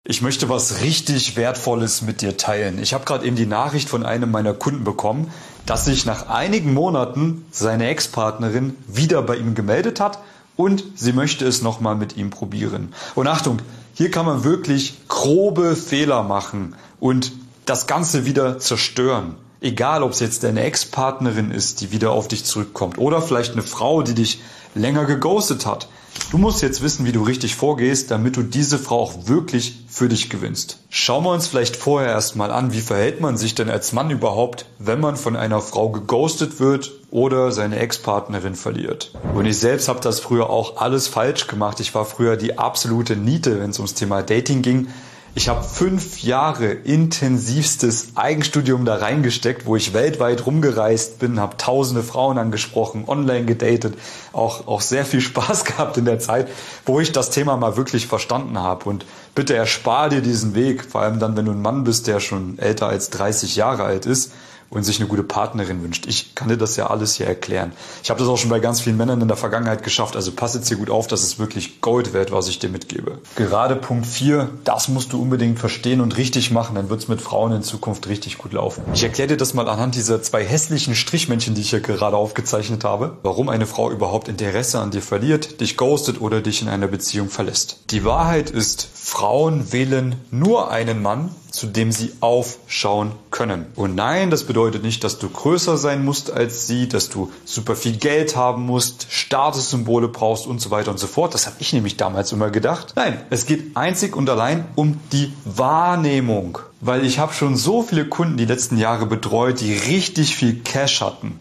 Ich möchte was richtig Wertvolles mit dir teilen. Ich habe gerade eben die Nachricht von einem meiner Kunden bekommen, dass sich nach einigen Monaten seine Ex-Partnerin wieder bei ihm gemeldet hat und sie möchte es nochmal mit ihm probieren. Und Achtung, hier kann man wirklich grobe Fehler machen und das Ganze wieder zerstören. Egal, ob es jetzt deine Ex-Partnerin ist, die wieder auf dich zurückkommt oder vielleicht eine Frau, die dich länger geghostet hat. Du musst jetzt wissen, wie du richtig vorgehst, damit du diese Frau auch wirklich für dich gewinnst. Schauen wir uns vielleicht vorher erstmal an, wie verhält man sich denn als Mann überhaupt, wenn man von einer Frau geghostet wird oder seine Ex-Partnerin verliert. Und ich selbst habe das früher auch alles falsch gemacht. Ich war früher die absolute Niete, wenn es ums Thema Dating ging. Ich habe 5 Jahre intensivstes Eigenstudium da reingesteckt, wo ich weltweit rumgereist bin, habe tausende Frauen angesprochen, online gedatet, auch sehr viel Spaß gehabt in der Zeit, wo ich das Thema mal wirklich verstanden habe. Und bitte erspar dir diesen Weg, vor allem dann, wenn du ein Mann bist, der schon älter als 30 Jahre alt ist und sich eine gute Partnerin wünscht. Ich kann dir das ja alles hier erklären. Ich habe das auch schon bei ganz vielen Männern in der Vergangenheit geschafft, also pass jetzt hier gut auf, das ist wirklich Gold wert, was ich dir mitgebe. Gerade Punkt 4, das musst du unbedingt verstehen und richtig machen, dann wird es mit Frauen in Zukunft richtig gut laufen. Ich erkläre dir das mal anhand dieser 2 hässlichen Strichmännchen, die ich hier gerade aufgezeichnet habe, warum eine Frau überhaupt Interesse an dir verliert, dich ghostet oder dich in einer Beziehung verlässt. Die Wahrheit ist, Frauen wählen nur einen Mann, zu dem sie aufschauen können. Und nein, das bedeutet nicht, dass du größer sein musst als sie, dass du super viel Geld haben musst, Statussymbole brauchst und so weiter und so fort. Das habe ich nämlich damals immer gedacht. Nein, es geht einzig und allein um die Wahrnehmung. Weil ich habe schon so viele Kunden die letzten Jahre betreut, die richtig viel Cash hatten.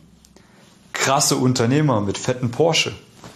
Krasse Unternehmer mit fetten Porsche,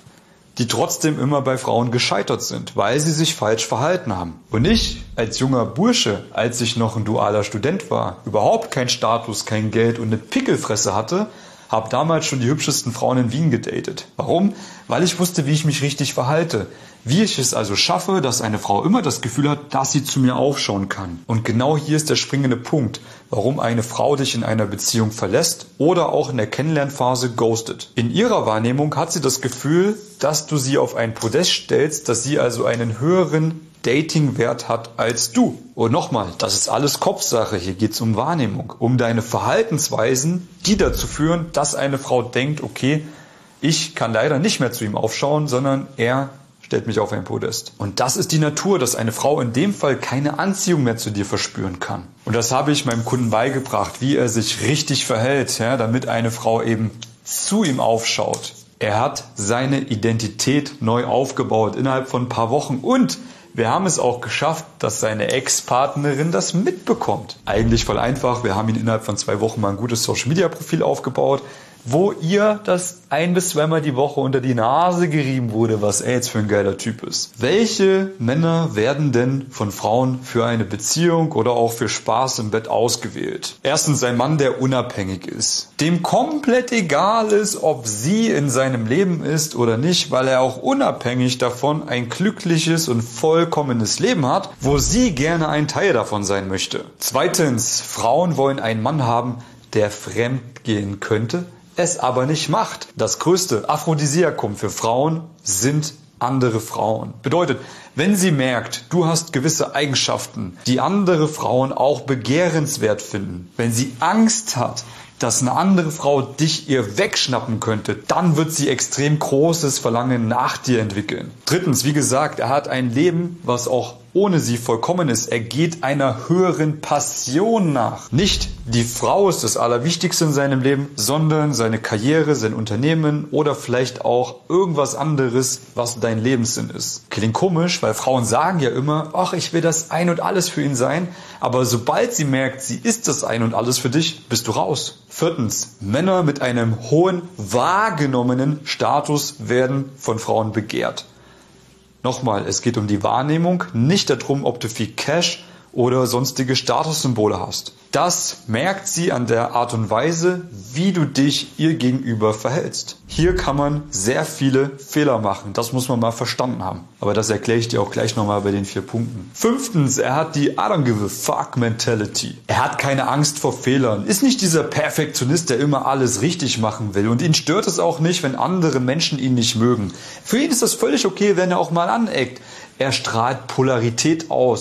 die trotzdem immer bei Frauen gescheitert sind, weil sie sich falsch verhalten haben. Und ich als junger Bursche, als ich noch ein dualer Student war, überhaupt kein Status, kein Geld und eine Pickelfresse hatte, habe damals schon die hübschesten Frauen in Wien gedatet. Warum? Weil ich wusste, wie ich mich richtig verhalte. Wie ich es also schaffe, dass eine Frau immer das Gefühl hat, dass sie zu mir aufschauen kann. Und genau hier ist der springende Punkt, warum eine Frau dich in einer Beziehung verlässt oder auch in der Kennenlernphase ghostet. In ihrer Wahrnehmung hat sie das Gefühl, dass du sie auf ein Podest stellst, dass sie also einen höheren Datingwert hat als du. Und nochmal, das ist alles Kopfsache. Hier geht es um Wahrnehmung, um deine Verhaltensweisen, die dazu führen, dass eine Frau denkt, okay, ich kann leider nicht mehr zu ihm aufschauen, sondern er stellt mich auf ein Podest. Und das ist die Natur, dass eine Frau in dem Fall keine Anziehung mehr zu dir verspüren kann. Und das habe ich meinem Kunden beigebracht, wie er sich richtig verhält, ja, damit eine Frau eben zu ihm aufschaut. Er hat seine Identität neu aufgebaut innerhalb von ein paar Wochen und wir haben es auch geschafft, dass seine Ex-Partnerin das mitbekommt. Eigentlich voll einfach. Wir haben ihn innerhalb von 2 Wochen mal ein gutes Social-Media-Profil aufgebaut, wo ihr das 1- bis 2-mal die Woche unter die Nase gerieben wurde, was er jetzt für ein geiler Typ ist. Welche Männer werden denn von Frauen für eine Beziehung oder auch für Spaß im Bett ausgewählt? Erstens ein Mann, der unabhängig ist, dem komplett egal ist, ob sie in seinem Leben ist oder nicht, weil er auch unabhängig davon ein glückliches und vollkommenes Leben hat, wo sie gerne ein Teil davon sein möchte. Zweitens, Frauen wollen einen Mann haben, der fremd gehen könnte, es aber nicht macht. Das größte Aphrodisiakum für Frauen sind andere Frauen. Bedeutet, wenn sie merkt, du hast gewisse Eigenschaften, die andere Frauen auch begehrenswert finden, wenn sie Angst hat, dass eine andere Frau dich ihr wegschnappen könnte, dann wird sie extrem großes Verlangen nach dir entwickeln. Drittens, wie gesagt, er hat ein Leben, was auch ohne sie vollkommen ist. Er geht einer höheren Passion nach. Nicht die Frau ist das Allerwichtigste in seinem Leben, sondern seine Karriere, sein Unternehmen oder vielleicht auch irgendwas anderes, was dein Lebenssinn ist. Klingt komisch, weil Frauen sagen ja immer, ach, ich will das Ein und Alles für ihn sein. Aber sobald sie merkt, sie ist das Ein und Alles für dich, bist du raus. Viertens, Männer mit einem hohen wahrgenommenen Status werden von Frauen begehrt. Nochmal, es geht um die Wahrnehmung, nicht darum, ob du viel Cash oder sonstige Statussymbole hast. Das merkt sie an der Art und Weise, wie du dich ihr gegenüber verhältst. Hier kann man sehr viele Fehler machen. Das muss man mal verstanden haben. Aber das erkläre ich dir auch gleich nochmal bei den 4 Punkten. Fünftens, er hat die I don't give a fuck Mentality. Er hat keine Angst vor Fehlern. Ist nicht dieser Perfektionist, der immer alles richtig machen will. Und ihn stört es auch nicht, wenn andere Menschen ihn nicht mögen. Für ihn ist das völlig okay, wenn er auch mal aneckt. Er strahlt Polarität aus.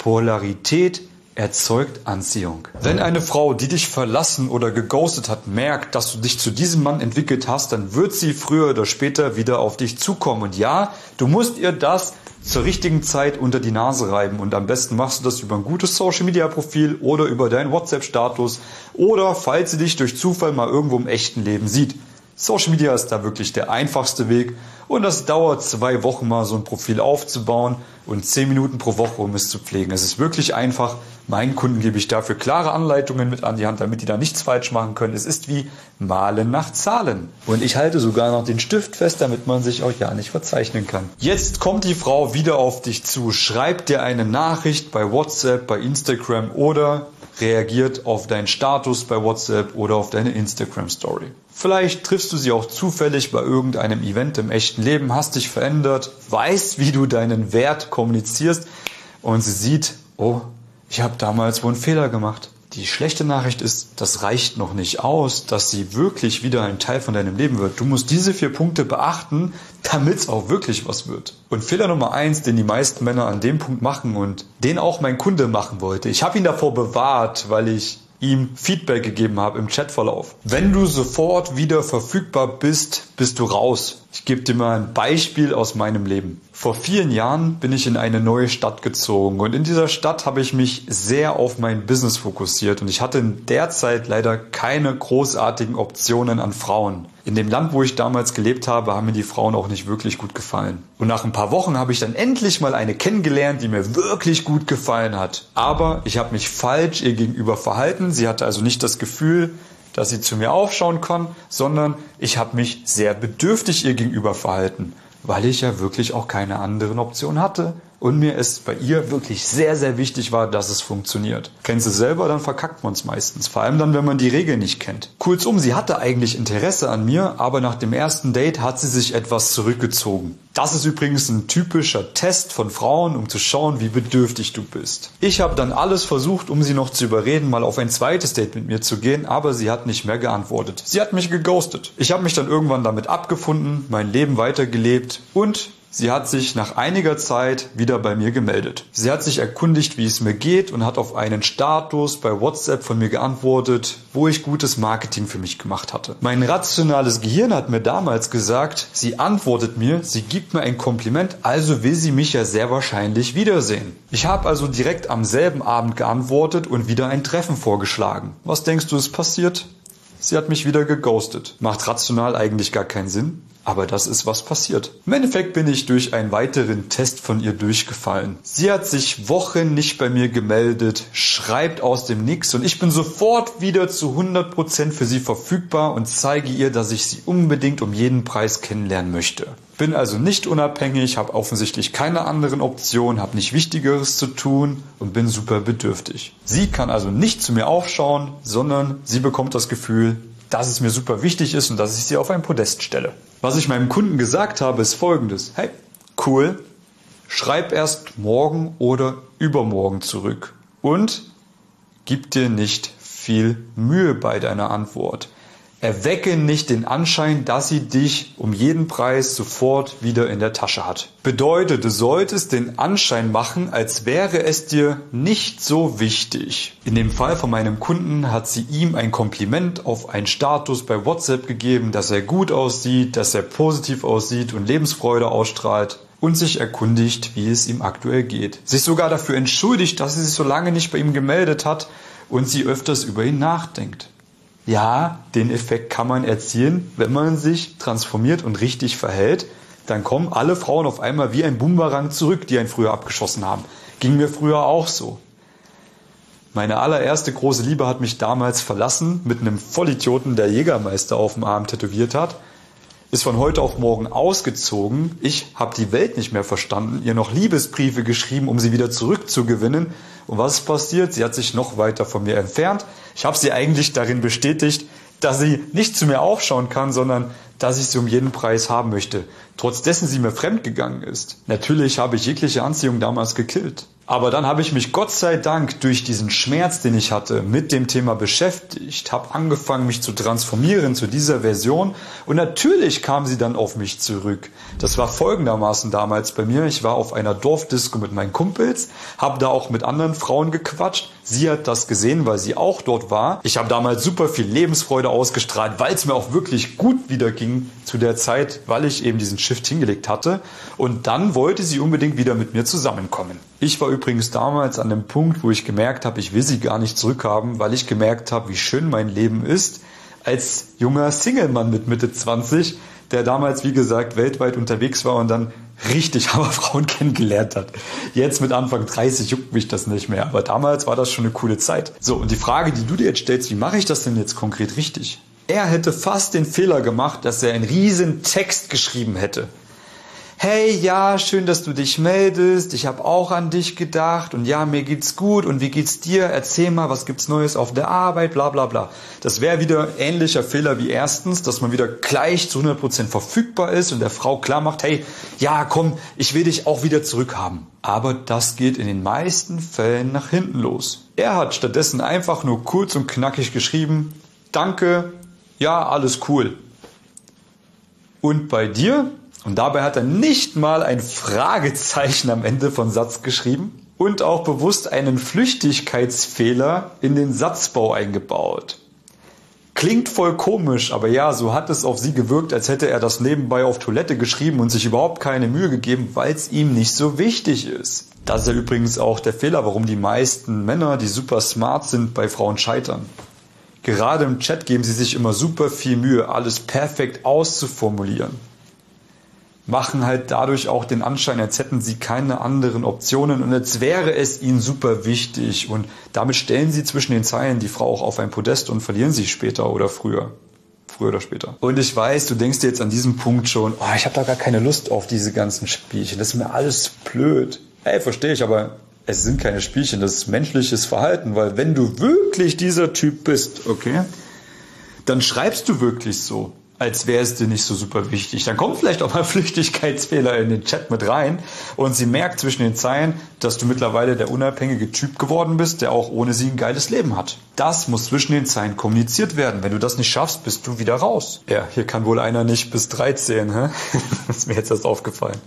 Polarität erzeugt Anziehung. Wenn eine Frau, die dich verlassen oder geghostet hat, merkt, dass du dich zu diesem Mann entwickelt hast, dann wird sie früher oder später wieder auf dich zukommen. Und ja, du musst ihr das zur richtigen Zeit unter die Nase reiben. Und am besten machst du das über ein gutes Social-Media-Profil oder über deinen WhatsApp-Status oder falls sie dich durch Zufall mal irgendwo im echten Leben sieht. Social Media ist da wirklich der einfachste Weg und das dauert 2 Wochen mal so ein Profil aufzubauen und 10 Minuten pro Woche, um es zu pflegen. Es ist wirklich einfach. Meinen Kunden gebe ich dafür klare Anleitungen mit an die Hand, damit die da nichts falsch machen können. Es ist wie Malen nach Zahlen. Und ich halte sogar noch den Stift fest, damit man sich auch ja nicht verzeichnen kann. Jetzt kommt die Frau wieder auf dich zu, schreibt dir eine Nachricht bei WhatsApp, bei Instagram oder reagiert auf deinen Status bei WhatsApp oder auf deine Instagram-Story. Vielleicht triffst du sie auch zufällig bei irgendeinem Event im echten Leben, hast dich verändert, weißt, wie du deinen Wert kommunizierst und sie sieht, oh, ich habe damals wohl einen Fehler gemacht. Die schlechte Nachricht ist, das reicht noch nicht aus, dass sie wirklich wieder ein Teil von deinem Leben wird. Du musst diese 4 Punkte beachten, damit es auch wirklich was wird. Und Fehler Nummer 1, den die meisten Männer an dem Punkt machen und den auch mein Kunde machen wollte. Ich habe ihn davor bewahrt, weil ich ihm Feedback gegeben habe im Chatverlauf. Wenn du sofort wieder verfügbar bist, bist du raus. Ich gebe dir mal ein Beispiel aus meinem Leben. Vor vielen Jahren bin ich in eine neue Stadt gezogen und in dieser Stadt habe ich mich sehr auf mein Business fokussiert und ich hatte in der Zeit leider keine großartigen Optionen an Frauen. In dem Land, wo ich damals gelebt habe, haben mir die Frauen auch nicht wirklich gut gefallen. Und nach ein paar Wochen habe ich dann endlich mal eine kennengelernt, die mir wirklich gut gefallen hat. Aber ich habe mich falsch ihr gegenüber verhalten. Sie hatte also nicht das Gefühl, dass sie zu mir aufschauen kann, sondern ich habe mich sehr bedürftig ihr gegenüber verhalten, weil ich ja wirklich auch keine anderen Optionen hatte und mir es bei ihr wirklich sehr, sehr wichtig war, dass es funktioniert. Kennst du selber, dann verkackt man es meistens, vor allem dann, wenn man die Regeln nicht kennt. Kurzum, sie hatte eigentlich Interesse an mir, aber nach dem ersten Date hat sie sich etwas zurückgezogen. Das ist übrigens ein typischer Test von Frauen, um zu schauen, wie bedürftig du bist. Ich habe dann alles versucht, um sie noch zu überreden, mal auf ein zweites Date mit mir zu gehen, aber sie hat nicht mehr geantwortet. Sie hat mich geghostet. Ich habe mich dann irgendwann damit abgefunden, mein Leben weitergelebt und sie hat sich nach einiger Zeit wieder bei mir gemeldet. Sie hat sich erkundigt, wie es mir geht und hat auf einen Status bei WhatsApp von mir geantwortet, wo ich gutes Marketing für mich gemacht hatte. Mein rationales Gehirn hat mir damals gesagt, sie antwortet mir, sie gibt mir ein Kompliment, also will sie mich ja sehr wahrscheinlich wiedersehen. Ich habe also direkt am selben Abend geantwortet und wieder ein Treffen vorgeschlagen. Was denkst du, ist passiert? Sie hat mich wieder geghostet. Macht rational eigentlich gar keinen Sinn. Aber das ist, was passiert. Im Endeffekt bin ich durch einen weiteren Test von ihr durchgefallen. Sie hat sich Wochen nicht bei mir gemeldet, schreibt aus dem Nix und ich bin sofort wieder zu 100% für sie verfügbar und zeige ihr, dass ich sie unbedingt um jeden Preis kennenlernen möchte. Bin also nicht unabhängig, habe offensichtlich keine anderen Optionen, habe nicht Wichtigeres zu tun und bin super bedürftig. Sie kann also nicht zu mir aufschauen, sondern sie bekommt das Gefühl, dass es mir super wichtig ist und dass ich sie auf ein Podest stelle. Was ich meinem Kunden gesagt habe, ist Folgendes. Hey, cool, schreib erst morgen oder übermorgen zurück und gib dir nicht viel Mühe bei deiner Antwort. Erwecke nicht den Anschein, dass sie dich um jeden Preis sofort wieder in der Tasche hat. Bedeutet, du solltest den Anschein machen, als wäre es dir nicht so wichtig. In dem Fall von meinem Kunden hat sie ihm ein Kompliment auf einen Status bei WhatsApp gegeben, dass er gut aussieht, dass er positiv aussieht und Lebensfreude ausstrahlt und sich erkundigt, wie es ihm aktuell geht. Sich sogar dafür entschuldigt, dass sie sich so lange nicht bei ihm gemeldet hat und sie öfters über ihn nachdenkt. Ja, den Effekt kann man erzielen, wenn man sich transformiert und richtig verhält. Dann kommen alle Frauen auf einmal wie ein Bumerang zurück, die einen früher abgeschossen haben. Ging mir früher auch so. Meine allererste große Liebe hat mich damals verlassen mit einem Vollidioten, der Jägermeister auf dem Arm tätowiert hat. Ist von heute auf morgen ausgezogen. Ich habe die Welt nicht mehr verstanden, ihr noch Liebesbriefe geschrieben, um sie wieder zurückzugewinnen. Und was ist passiert? Sie hat sich noch weiter von mir entfernt. Ich habe sie eigentlich darin bestätigt, dass sie nicht zu mir aufschauen kann, sondern dass ich sie um jeden Preis haben möchte. Trotz dessen sie mir fremdgegangen ist. Natürlich habe ich jegliche Anziehung damals gekillt. Aber dann habe ich mich Gott sei Dank durch diesen Schmerz, den ich hatte, mit dem Thema beschäftigt, habe angefangen, mich zu transformieren zu dieser Version und natürlich kam sie dann auf mich zurück. Das war folgendermaßen damals bei mir. Ich war auf einer Dorfdisco mit meinen Kumpels, habe da auch mit anderen Frauen gequatscht. Sie hat das gesehen, weil sie auch dort war. Ich habe damals super viel Lebensfreude ausgestrahlt, weil es mir auch wirklich gut wieder ging zu der Zeit, weil ich eben diesen Shift hingelegt hatte. Und dann wollte sie unbedingt wieder mit mir zusammenkommen. Ich war übrigens damals an dem Punkt, wo ich gemerkt habe, ich will sie gar nicht zurückhaben, weil ich gemerkt habe, wie schön mein Leben ist, als junger Single-Mann mit Mitte 20, der damals, wie gesagt, weltweit unterwegs war und dann richtig Hammerfrauen kennengelernt hat. Jetzt mit Anfang 30 juckt mich das nicht mehr, aber damals war das schon eine coole Zeit. So, und die Frage, die du dir jetzt stellst, wie mache ich das denn jetzt konkret richtig? Er hätte fast den Fehler gemacht, dass er einen riesen Text geschrieben hätte. Hey, ja, schön, dass du dich meldest. Ich habe auch an dich gedacht und ja, mir geht's gut und wie geht's dir? Erzähl mal, was gibt's Neues auf der Arbeit, bla bla bla. Das wäre wieder ähnlicher Fehler wie erstens, dass man wieder gleich zu 100% verfügbar ist und der Frau klar macht, hey, ja, komm, ich will dich auch wieder zurückhaben. Aber das geht in den meisten Fällen nach hinten los. Er hat stattdessen einfach nur kurz und knackig geschrieben, danke, ja, alles cool. Und bei dir? Und dabei hat er nicht mal ein Fragezeichen am Ende von Satz geschrieben und auch bewusst einen Flüchtigkeitsfehler in den Satzbau eingebaut. Klingt voll komisch, aber ja, so hat es auf sie gewirkt, als hätte er das nebenbei auf Toilette geschrieben und sich überhaupt keine Mühe gegeben, weil es ihm nicht so wichtig ist. Das ist ja übrigens auch der Fehler, warum die meisten Männer, die super smart sind, bei Frauen scheitern. Gerade im Chat geben sie sich immer super viel Mühe, alles perfekt auszuformulieren. Machen halt dadurch auch den Anschein, als hätten sie keine anderen Optionen und als wäre es ihnen super wichtig. Und damit stellen sie zwischen den Zeilen die Frau auch auf ein Podest und verlieren sie später oder früher. Früher oder später. Und ich weiß, du denkst dir jetzt an diesem Punkt schon, oh, ich habe da gar keine Lust auf diese ganzen Spielchen. Das ist mir alles zu blöd. Hey, verstehe ich, aber es sind keine Spielchen, das ist menschliches Verhalten. Weil wenn du wirklich dieser Typ bist, okay, dann schreibst du wirklich so, als wäre es dir nicht so super wichtig. Dann kommt vielleicht auch mal Flüchtigkeitsfehler in den Chat mit rein und sie merkt zwischen den Zeilen, dass du mittlerweile der unabhängige Typ geworden bist, der auch ohne sie ein geiles Leben hat. Das muss zwischen den Zeilen kommuniziert werden. Wenn du das nicht schaffst, bist du wieder raus. Ja, hier kann wohl einer nicht bis 3 zählen, hä? Das ist mir jetzt erst aufgefallen.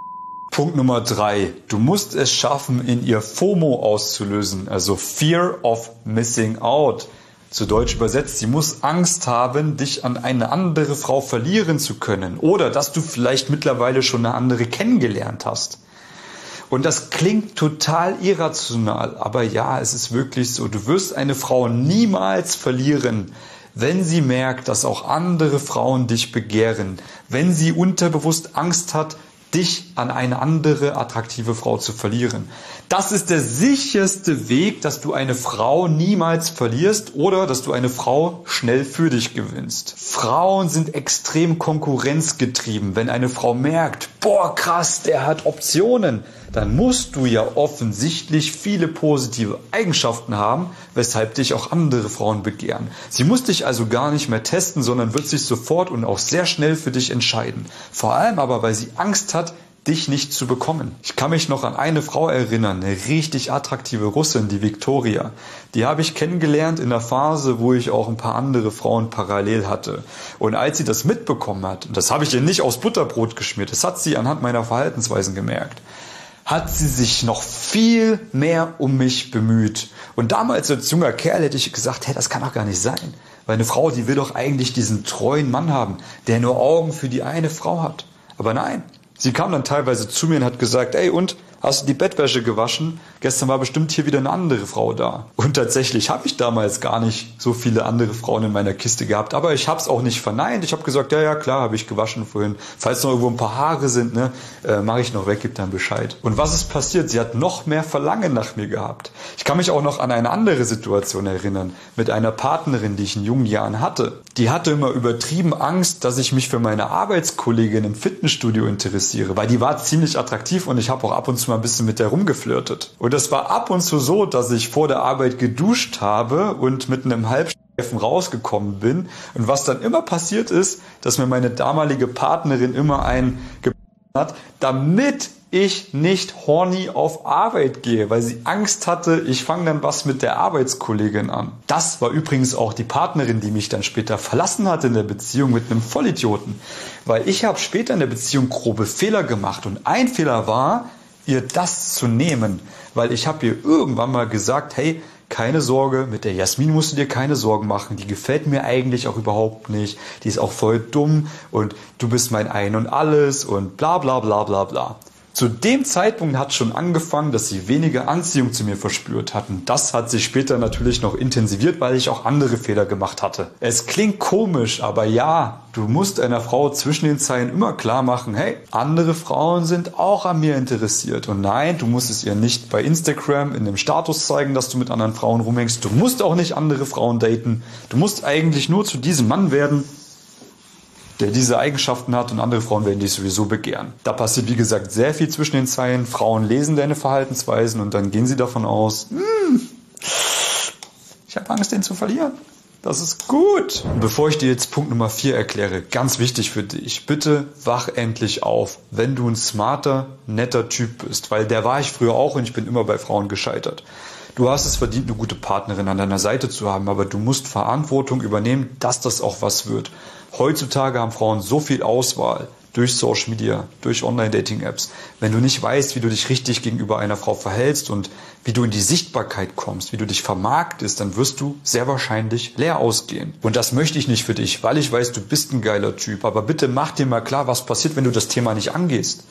Punkt Nummer 3. Du musst es schaffen, in ihr FOMO auszulösen, also Fear of Missing Out. Zu Deutsch übersetzt, sie muss Angst haben, dich an eine andere Frau verlieren zu können oder dass du vielleicht mittlerweile schon eine andere kennengelernt hast. Und das klingt total irrational, aber ja, es ist wirklich so. Du wirst eine Frau niemals verlieren, wenn sie merkt, dass auch andere Frauen dich begehren, wenn sie unterbewusst Angst hat, dich an eine andere attraktive Frau zu verlieren. Das ist der sicherste Weg, dass du eine Frau niemals verlierst oder dass du eine Frau schnell für dich gewinnst. Frauen sind extrem konkurrenzgetrieben. Wenn eine Frau merkt, boah krass, der hat Optionen, dann musst du ja offensichtlich viele positive Eigenschaften haben, weshalb dich auch andere Frauen begehren. Sie muss dich also gar nicht mehr testen, sondern wird sich sofort und auch sehr schnell für dich entscheiden. Vor allem aber, weil sie Angst hat, dich nicht zu bekommen. Ich kann mich noch an eine Frau erinnern, eine richtig attraktive Russin, die Victoria. Die habe ich kennengelernt in der Phase, wo ich auch ein paar andere Frauen parallel hatte. Und als sie das mitbekommen hat, und das habe ich ihr nicht aufs Butterbrot geschmiert, das hat sie anhand meiner Verhaltensweisen gemerkt, hat sie sich noch viel mehr um mich bemüht. Und damals als junger Kerl hätte ich gesagt, hey, das kann doch gar nicht sein. Weil eine Frau, die will doch eigentlich diesen treuen Mann haben, der nur Augen für die eine Frau hat. Aber nein. Sie kam dann teilweise zu mir und hat gesagt, ey, und, hast du die Bettwäsche gewaschen? Gestern war bestimmt hier wieder eine andere Frau da. Und tatsächlich habe ich damals gar nicht so viele andere Frauen in meiner Kiste gehabt. Aber ich habe es auch nicht verneint. Ich habe gesagt, ja, klar, habe ich gewaschen vorhin. Falls noch irgendwo ein paar Haare sind, mache ich noch weg, gib dann Bescheid. Und was ist passiert? Sie hat noch mehr Verlangen nach mir gehabt. Ich kann mich auch noch an eine andere Situation erinnern. Mit einer Partnerin, die ich in jungen Jahren hatte. Die hatte immer übertrieben Angst, dass ich mich für meine Arbeitskollegin im Fitnessstudio interessiere. Weil die war ziemlich attraktiv und ich habe auch ab und zu mal ein bisschen mit der rumgeflirtet. Und es war ab und zu so, dass ich vor der Arbeit geduscht habe und mit einem Halbstreifen rausgekommen bin. Und was dann immer passiert ist, dass mir meine damalige Partnerin immer ein hat, damit ich nicht horny auf Arbeit gehe, weil sie Angst hatte, ich fange dann was mit der Arbeitskollegin an. Das war übrigens auch die Partnerin, die mich dann später verlassen hatte in der Beziehung mit einem Vollidioten. Weil ich habe später in der Beziehung grobe Fehler gemacht und ein Fehler war, ihr das zu nehmen. Weil ich habe ihr irgendwann mal gesagt, hey, keine Sorge, mit der Jasmin musst du dir keine Sorgen machen. Die gefällt mir eigentlich auch überhaupt nicht. Die ist auch voll dumm und du bist mein Ein und Alles und bla bla bla bla bla. Zu dem Zeitpunkt hat schon angefangen, dass sie weniger Anziehung zu mir verspürt hatten. Das hat sich später natürlich noch intensiviert, weil ich auch andere Fehler gemacht hatte. Es klingt komisch, aber ja, du musst einer Frau zwischen den Zeilen immer klar machen, hey, andere Frauen sind auch an mir interessiert. Und nein, du musst es ihr nicht bei Instagram in dem Status zeigen, dass du mit anderen Frauen rumhängst. Du musst auch nicht andere Frauen daten. Du musst eigentlich nur zu diesem Mann werden, der diese Eigenschaften hat, und andere Frauen werden dich sowieso begehren. Da passiert, wie gesagt, sehr viel zwischen den Zeilen. Frauen lesen deine Verhaltensweisen und dann gehen sie davon aus, ich habe Angst, den zu verlieren. Das ist gut. Und bevor ich dir jetzt Punkt Nummer 4 erkläre, ganz wichtig für dich, bitte wach endlich auf, wenn du ein smarter, netter Typ bist, weil der war ich früher auch und ich bin immer bei Frauen gescheitert. Du hast es verdient, eine gute Partnerin an deiner Seite zu haben, aber du musst Verantwortung übernehmen, dass das auch was wird. Heutzutage haben Frauen so viel Auswahl durch Social Media, durch Online-Dating-Apps. Wenn du nicht weißt, wie du dich richtig gegenüber einer Frau verhältst und wie du in die Sichtbarkeit kommst, wie du dich vermarktest, dann wirst du sehr wahrscheinlich leer ausgehen. Und das möchte ich nicht für dich, weil ich weiß, du bist ein geiler Typ. Aber bitte mach dir mal klar, was passiert, wenn du das Thema nicht angehst.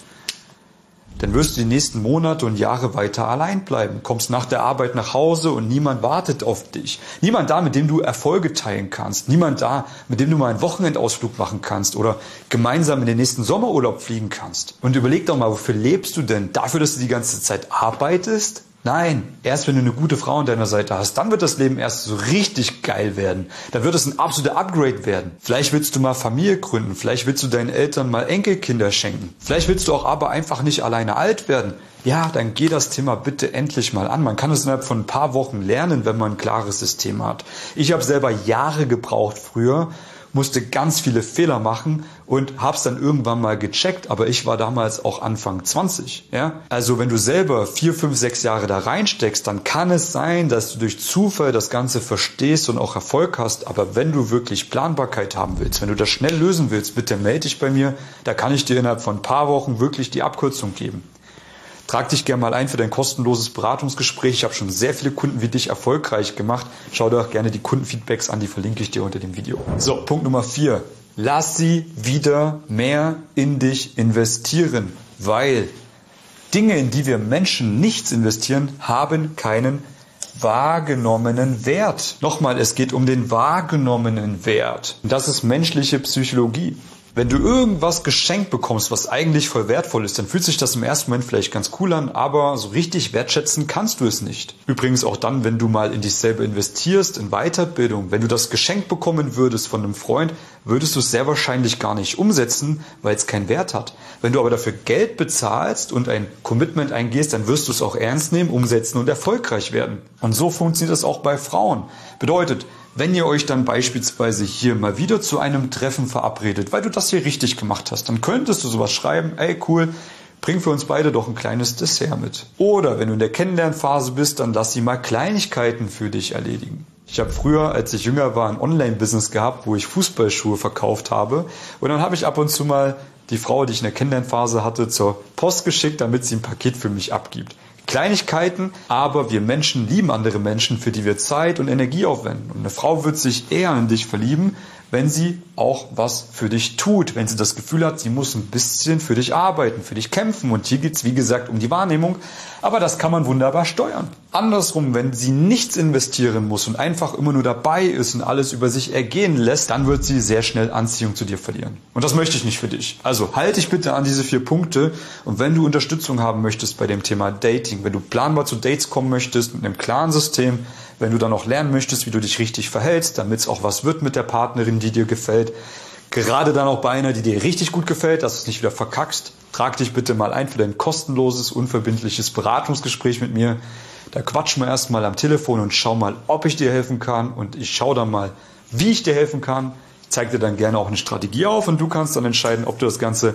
Dann wirst du die nächsten Monate und Jahre weiter allein bleiben. Kommst nach der Arbeit nach Hause und niemand wartet auf dich. Niemand da, mit dem du Erfolge teilen kannst. Niemand da, mit dem du mal einen Wochenendausflug machen kannst oder gemeinsam in den nächsten Sommerurlaub fliegen kannst. Und überleg doch mal, wofür lebst du denn? Dafür, dass du die ganze Zeit arbeitest? Nein, erst wenn du eine gute Frau an deiner Seite hast, dann wird das Leben erst so richtig geil werden. Dann wird es ein absoluter Upgrade werden. Vielleicht willst du mal Familie gründen, vielleicht willst du deinen Eltern mal Enkelkinder schenken. Vielleicht willst du auch aber einfach nicht alleine alt werden. Ja, dann geh das Thema bitte endlich mal an. Man kann es innerhalb von ein paar Wochen lernen, wenn man ein klares System hat. Ich habe selber Jahre gebraucht früher, musste ganz viele Fehler machen und hab's dann irgendwann mal gecheckt, aber ich war damals auch Anfang 20. Ja? Also wenn du selber 4, 5, 6 Jahre da reinsteckst, dann kann es sein, dass du durch Zufall das Ganze verstehst und auch Erfolg hast, aber wenn du wirklich Planbarkeit haben willst, wenn du das schnell lösen willst, bitte melde dich bei mir, da kann ich dir innerhalb von ein paar Wochen wirklich die Abkürzung geben. Trag dich gerne mal ein für dein kostenloses Beratungsgespräch. Ich habe schon sehr viele Kunden wie dich erfolgreich gemacht. Schau dir auch gerne die Kundenfeedbacks an, die verlinke ich dir unter dem Video. So, Punkt Nummer 4. Lass sie wieder mehr in dich investieren, weil Dinge, in die wir Menschen nichts investieren, haben keinen wahrgenommenen Wert. Nochmal, es geht um den wahrgenommenen Wert. Und das ist menschliche Psychologie. Wenn du irgendwas geschenkt bekommst, was eigentlich voll wertvoll ist, dann fühlt sich das im ersten Moment vielleicht ganz cool an, aber so richtig wertschätzen kannst du es nicht. Übrigens auch dann, wenn du mal in dich selber investierst, in Weiterbildung, wenn du das geschenkt bekommen würdest von einem Freund, würdest du es sehr wahrscheinlich gar nicht umsetzen, weil es keinen Wert hat. Wenn du aber dafür Geld bezahlst und ein Commitment eingehst, dann wirst du es auch ernst nehmen, umsetzen und erfolgreich werden. Und so funktioniert das auch bei Frauen. Bedeutet, wenn ihr euch dann beispielsweise hier mal wieder zu einem Treffen verabredet, weil du das hier richtig gemacht hast, dann könntest du sowas schreiben, ey cool, bring für uns beide doch ein kleines Dessert mit. Oder wenn du in der Kennenlernphase bist, dann lass sie mal Kleinigkeiten für dich erledigen. Ich habe früher, als ich jünger war, ein Online-Business gehabt, wo ich Fußballschuhe verkauft habe. Und dann habe ich ab und zu mal die Frau, die ich in der Kennenlernphase hatte, zur Post geschickt, damit sie ein Paket für mich abgibt. Kleinigkeiten, aber wir Menschen lieben andere Menschen, für die wir Zeit und Energie aufwenden. Und eine Frau wird sich eher in dich verlieben, wenn sie auch was für dich tut, wenn sie das Gefühl hat, sie muss ein bisschen für dich arbeiten, für dich kämpfen. Und hier geht es, wie gesagt, um die Wahrnehmung, aber das kann man wunderbar steuern. Andersrum, wenn sie nichts investieren muss und einfach immer nur dabei ist und alles über sich ergehen lässt, dann wird sie sehr schnell Anziehung zu dir verlieren. Und das möchte ich nicht für dich. Also halte dich bitte an diese 4 Punkte und wenn du Unterstützung haben möchtest bei dem Thema Dating, wenn du planbar zu Dates kommen möchtest mit einem klaren System, wenn du dann auch lernen möchtest, wie du dich richtig verhältst, damit es auch was wird mit der Partnerin, die dir gefällt, gerade dann auch bei einer, die dir richtig gut gefällt, dass du es nicht wieder verkackst, trag dich bitte mal ein für dein kostenloses, unverbindliches Beratungsgespräch mit mir. Da quatschen wir erstmal am Telefon und schau mal, ob ich dir helfen kann und ich schau dann mal, wie ich dir helfen kann. Ich zeige dir dann gerne auch eine Strategie auf und du kannst dann entscheiden, ob du das Ganze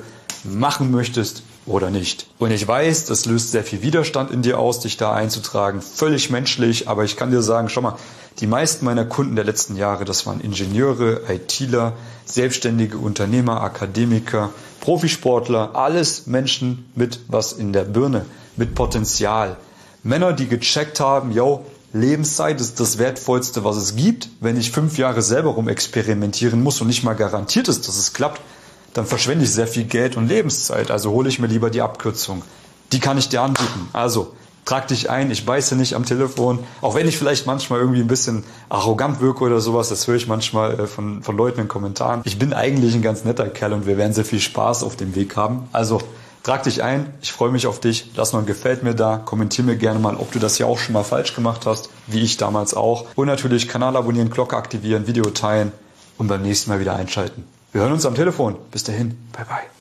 machen möchtest oder nicht. Und ich weiß, das löst sehr viel Widerstand in dir aus, dich da einzutragen. Völlig menschlich, aber ich kann dir sagen, schau mal, die meisten meiner Kunden der letzten Jahre, das waren Ingenieure, ITler, selbstständige Unternehmer, Akademiker, Profisportler, alles Menschen mit was in der Birne, mit Potenzial. Männer, die gecheckt haben, yo, Lebenszeit ist das Wertvollste, was es gibt. Wenn ich 5 Jahre selber rumexperimentieren muss und nicht mal garantiert ist, dass es klappt, dann verschwende ich sehr viel Geld und Lebenszeit. Also hole ich mir lieber die Abkürzung. Die kann ich dir anbieten. Also trag dich ein, ich beiße nicht am Telefon. Auch wenn ich vielleicht manchmal irgendwie ein bisschen arrogant wirke oder sowas, das höre ich manchmal von Leuten in Kommentaren. Ich bin eigentlich ein ganz netter Kerl und wir werden sehr viel Spaß auf dem Weg haben. Also trag dich ein, ich freue mich auf dich, lass mal ein Gefällt mir da, kommentier mir gerne mal, ob du das ja auch schon mal falsch gemacht hast, wie ich damals auch. Und natürlich Kanal abonnieren, Glocke aktivieren, Video teilen und beim nächsten Mal wieder einschalten. Wir hören uns am Telefon. Bis dahin, bye bye.